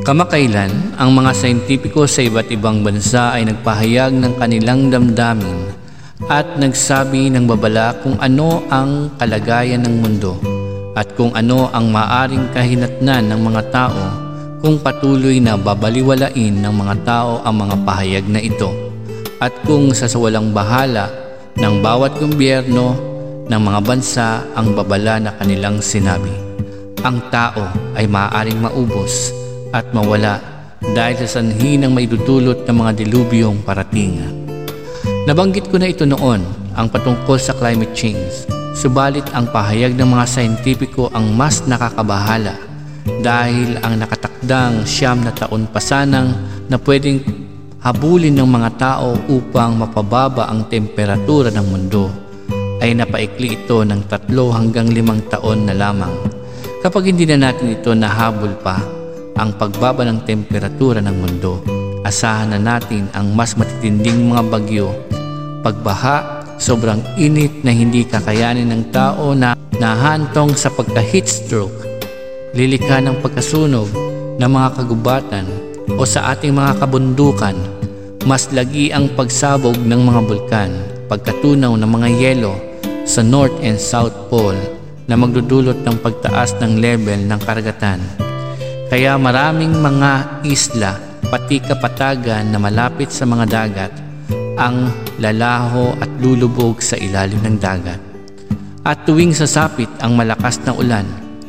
Kamakailan, ang mga siyentipiko sa iba't ibang bansa ay nagpahayag ng kanilang damdamin at nagsabi ng babala kung ano ang kalagayan ng mundo at kung ano ang maaring kahinatnan ng mga tao kung patuloy na babaliwalain ng mga tao ang mga pahayag na ito at kung sasawalang bahala ng bawat gobyerno ng mga bansa ang babala na kanilang sinabi. Ang tao ay maaaring maubos at mawala dahil sa sanhi ng maidudulot ng mga dilubyong parating. Nabanggit ko na ito noon ang patungkol sa climate change, subalit ang pahayag ng mga siyentipiko ang mas nakakabahala dahil ang nakatakdang 9 na taon pa sanang na pwedeng habulin ng mga tao upang mapababa ang temperatura ng mundo ay napaikli ito ng 3 hanggang 5 taon na lamang. Kapag hindi na natin ito nahabol pa ang pagbaba ng temperatura ng mundo, asahan na natin ang mas matitinding mga bagyo, pagbaha, sobrang init na hindi kakayanin ng tao na nahantong sa pagka-heat stroke, lilikha ng pagkasunog ng mga kagubatan o sa ating mga kabundukan, mas lagi ang pagsabog ng mga bulkan, pagkatunaw ng mga yelo sa North and South Pole na magdudulot ng pagtaas ng level ng karagatan. Kaya maraming mga isla, pati kapatagan na malapit sa mga dagat, ang lalaho at lulubog sa ilalim ng dagat. At tuwing sasapit ang malakas na ulan,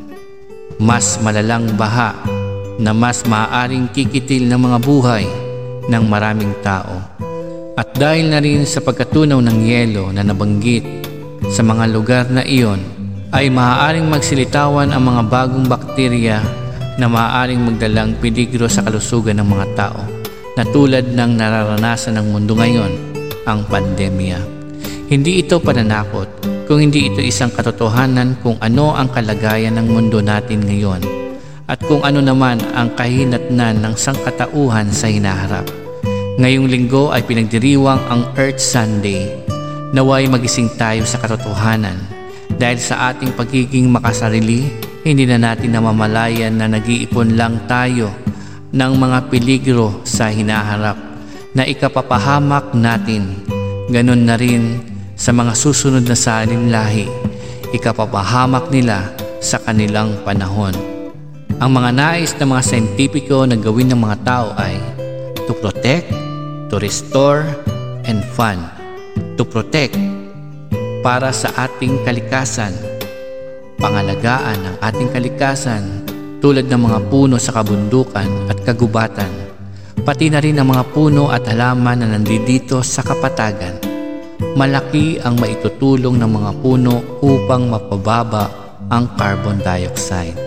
mas malalang baha na mas maaaring kikitil ng mga buhay ng maraming tao. At dahil na rin sa pagkatunaw ng yelo na nabanggit sa mga lugar na iyon, ay maaaring magsilitawan ang mga bagong bakterya na maaaring magdalang peligro sa kalusugan ng mga tao na tulad ng nararanasan ng mundo ngayon, ang pandemya. Hindi ito pananakot, kung hindi ito isang katotohanan kung ano ang kalagayan ng mundo natin ngayon at kung ano naman ang kahinatnan ng sangkatauhan sa hinaharap. Ngayong linggo ay pinagdiriwang ang Earth Sunday. Naway magising tayo sa katotohanan dahil sa ating pagiging makasarili, hindi na natin namamalayan na nag-iipon lang tayo ng mga peligro sa hinaharap na ikapapahamak natin. Ganon na rin sa mga susunod na salinlahi, ikapapahamak nila sa kanilang panahon. Ang mga nais ng mga siyentipiko na gawin ng mga tao ay to protect, to restore, and fund. To protect, para sa ating kalikasan, pangalagaan ng ating kalikasan tulad ng mga puno sa kabundukan at kagubatan, pati na rin ang mga puno at halaman na nandito sa kapatagan. Malaki ang maitutulong ng mga puno upang mapababa ang carbon dioxide.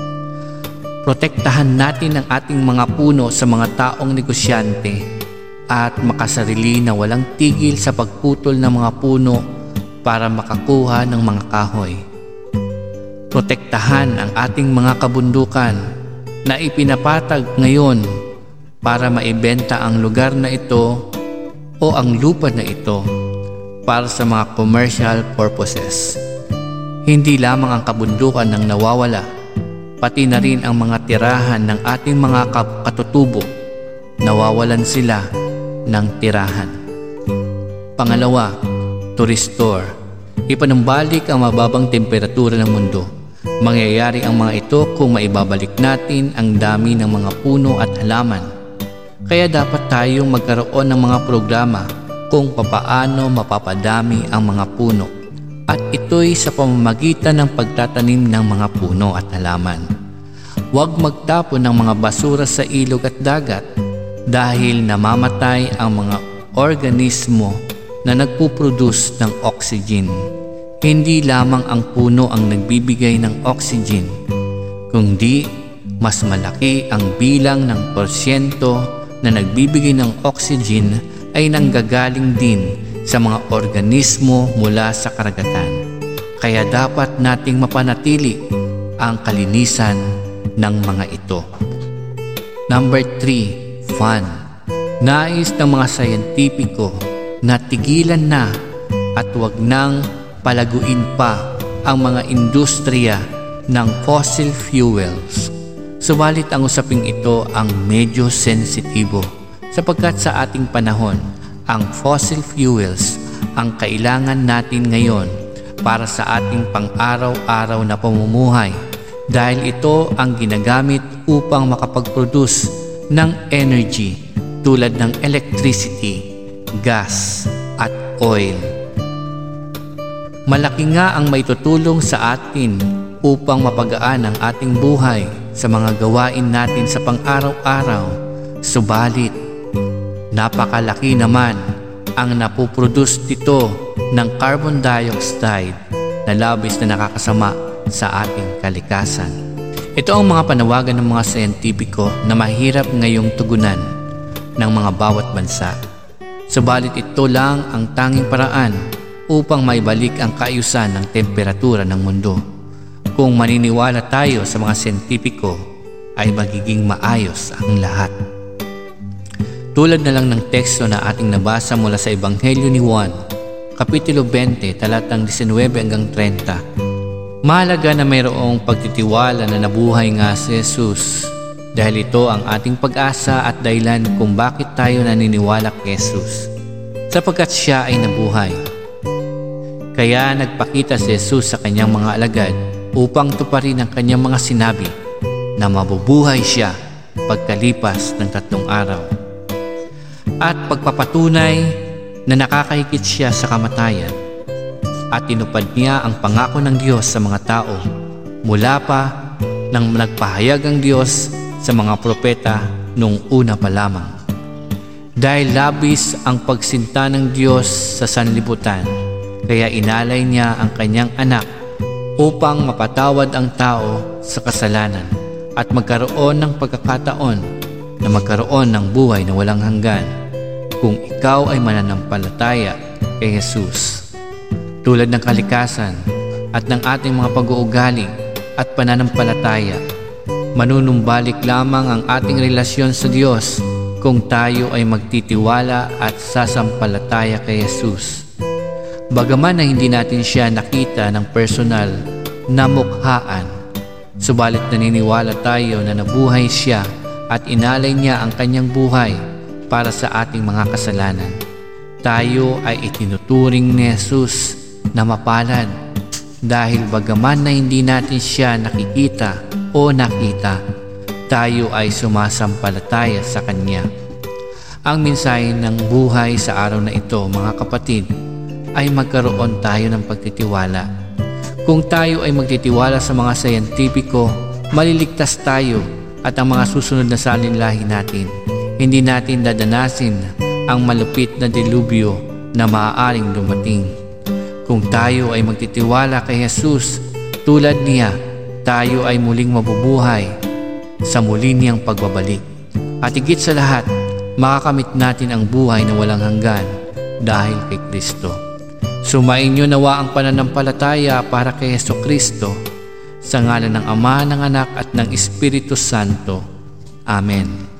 Protektahan natin ang ating mga puno sa mga taong negosyante at makasarili na walang tigil sa pagputol ng mga puno para makakuha ng mga kahoy. Protektahan ang ating mga kabundukan na ipinapatag ngayon para maibenta ang lugar na ito o ang lupa na ito para sa mga commercial purposes. Hindi lamang ang kabundukan ang nawawala, pati na rin ang mga tirahan ng ating mga katutubo. Nawawalan sila ng tirahan. Pangalawa, to restore. Ipanumbalik ang mababang temperatura ng mundo. Mangyayari ang mga ito kung maibabalik natin ang dami ng mga puno at halaman. Kaya dapat tayong magkaroon ng mga programa kung papaano mapapadami ang mga puno. At ito'y sa pamamagitan ng pagtatanim ng mga puno at halaman. Huwag magtapon ng mga basura sa ilog at dagat dahil namamatay ang mga organismo na nagpuproduce ng oxygen. Hindi lamang ang puno ang nagbibigay ng oxygen, kundi mas malaki ang bilang ng porsyento na nagbibigay ng oxygen ay nanggagaling din sa mga organismo mula sa karagatan. Kaya dapat nating mapanatili ang kalinisan ng mga ito. Number 3, fun. Nais ng mga siyentipiko na tigilan na at huwag nang palaguin pa ang mga industriya ng fossil fuels. Subalit ang usaping ito ang medyo sensitibo sapagkat sa ating panahon, ang fossil fuels ang kailangan natin ngayon para sa ating pang-araw-araw na pamumuhay dahil ito ang ginagamit upang makapag-produce ng energy tulad ng electricity, gas at oil. Malaki nga ang maitutulong sa atin upang mapagaan ang ating buhay sa mga gawain natin sa pang-araw-araw. Subalit, napakalaki naman ang napoproduce dito ng carbon dioxide na labis na nakakasama sa ating kalikasan. Ito ang mga panawagan ng mga siyentipiko na mahirap ngayong tugunan ng mga bawat bansa. Subalit ito lang ang tanging paraan upang maibalik ang kaayusan ng temperatura ng mundo. Kung maniniwala tayo sa mga siyentipiko, ay magiging maayos ang lahat. Tulad na lang ng teksto na ating nabasa mula sa Ebanghelyo ni Juan, Kapitulo 20, talatang 19 hanggang 30. Mahalaga na mayroong pagtitiwala na nabuhay nga si Jesus dahil ito ang ating pag-asa at dahilan kung bakit tayo naniniwala kay Jesus, sapagkat siya ay nabuhay. Kaya nagpakita si Jesus sa kanyang mga alagad upang tuparin ang kanyang mga sinabi na mabubuhay siya pagkalipas ng 3 araw. At pagpapatunay na nakakahigit siya sa kamatayan at tinupad niya ang pangako ng Diyos sa mga tao mula pa nang nagpahayag ang Diyos sa mga propeta noong una pa lamang. Dahil labis ang pagsinta ng Diyos sa sanlibutan, kaya inalay niya ang kanyang anak upang mapatawad ang tao sa kasalanan at magkaroon ng pagkakataon na magkaroon ng buhay na walang hanggan kung ikaw ay mananampalataya kay Jesus. Tulad ng kalikasan at ng ating mga pag-uugali at pananampalataya, manunumbalik lamang ang ating relasyon sa Diyos kung tayo ay magtitiwala at sasampalataya kay Jesus. Bagaman na hindi natin siya nakita ng personal na mukhaan, subalit naniniwala tayo na nabuhay siya at inalay niya ang kanyang buhay para sa ating mga kasalanan. Tayo ay itinuturing ni Jesus na mapalad dahil bagaman na hindi natin siya nakikita o nakita, tayo ay sumasampalataya sa Kanya. Ang mensahe ng buhay sa araw na ito, mga kapatid, ay magkaroon tayo ng pagtitiwala. Kung tayo ay magtitiwala sa mga siyentipiko, maliligtas tayo at ang mga susunod na salinlahi natin. Hindi natin dadanasin ang malupit na dilubyo na maaaring dumating. Kung tayo ay magtitiwala kay Jesus, tulad niya, tayo ay muling mabubuhay sa muli niyang pagbabalik. At higit sa lahat, makakamit natin ang buhay na walang hanggan dahil kay Kristo. Sumainyo nawa ang pananampalataya para kay Jesucristo sa ngalan ng Ama, ng Anak at ng Espiritu Santo. Amen.